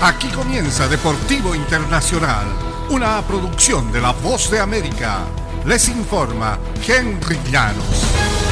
Aquí comienza Deportivo Internacional, una producción de La Voz de América. Les informa Henry Llanos.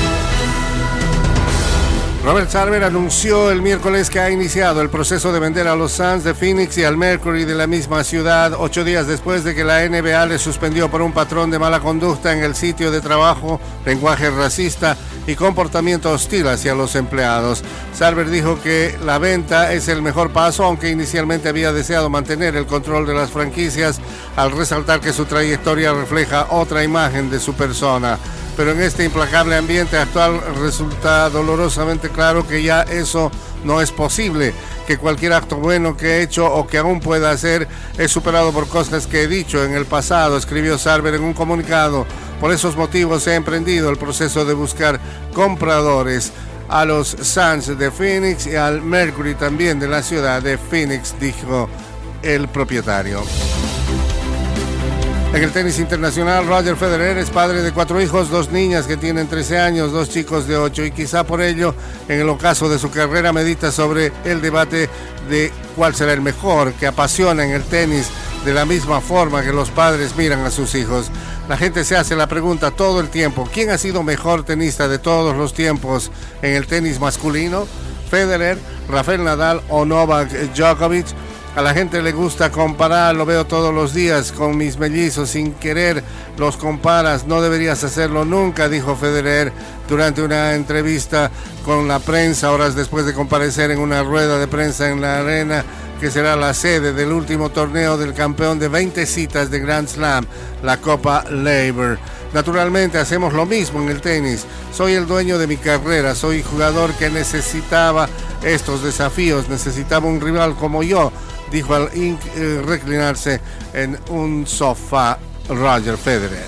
Robert Sarver anunció el miércoles que ha iniciado el proceso de vender a los Suns de Phoenix y al Mercury de la misma ciudad, 8 días después de que la NBA le suspendió por un patrón de mala conducta en el sitio de trabajo, lenguaje racista y comportamiento hostil hacia los empleados. Sarver dijo que la venta es el mejor paso, aunque inicialmente había deseado mantener el control de las franquicias, al resaltar que su trayectoria refleja otra imagen de su persona. Pero en este implacable ambiente actual resulta dolorosamente claro que ya eso no es posible, que cualquier acto bueno que he hecho o que aún pueda hacer es superado por cosas que he dicho en el pasado, escribió Sarver en un comunicado. Por esos motivos he emprendido el proceso de buscar compradores a los Suns de Phoenix y al Mercury también de la ciudad de Phoenix, dijo el propietario. En el tenis internacional, Roger Federer es padre de 4 hijos, 2 niñas que tienen 13 años, 2 chicos de 8, y quizá por ello, en el ocaso de su carrera, medita sobre el debate de cuál será el mejor, que apasiona en el tenis de la misma forma que los padres miran a sus hijos. La gente se hace la pregunta todo el tiempo: ¿quién ha sido mejor tenista de todos los tiempos en el tenis masculino? ¿Federer, Rafael Nadal o Novak Djokovic? A la gente le gusta comparar, lo veo todos los días con mis mellizos, sin querer los comparas, no deberías hacerlo nunca, dijo Federer durante una entrevista con la prensa, horas después de comparecer en una rueda de prensa en la arena que será la sede del último torneo del campeón de 20 citas de Grand Slam, la Copa Laver. Naturalmente hacemos lo mismo en el tenis. Soy el dueño de mi carrera, soy jugador que necesitaba estos desafíos, necesitaba un rival como yo, dijo al reclinarse en un sofá Roger Federer.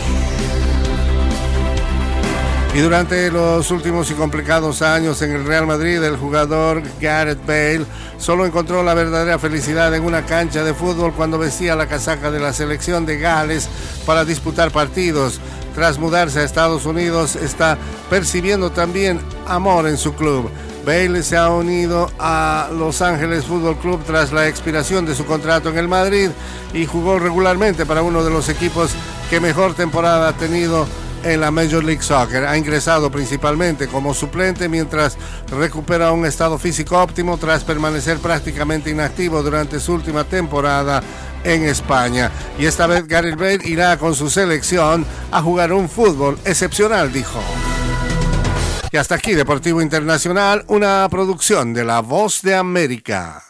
Y durante los últimos y complicados años en el Real Madrid, el jugador Gareth Bale solo encontró la verdadera felicidad en una cancha de fútbol cuando vestía la casaca de la selección de Gales para disputar partidos. Tras mudarse a Estados Unidos, está percibiendo también amor en su club. Bale se ha unido a Los Ángeles Fútbol Club tras la expiración de su contrato en el Madrid y jugó regularmente para uno de los equipos que mejor temporada ha tenido en la Major League Soccer. Ha ingresado principalmente como suplente mientras recupera un estado físico óptimo tras permanecer prácticamente inactivo durante su última temporada en España. Y esta vez Gareth Bale irá con su selección a jugar un fútbol excepcional, dijo. Y hasta aquí Deportivo Internacional, una producción de La Voz de América.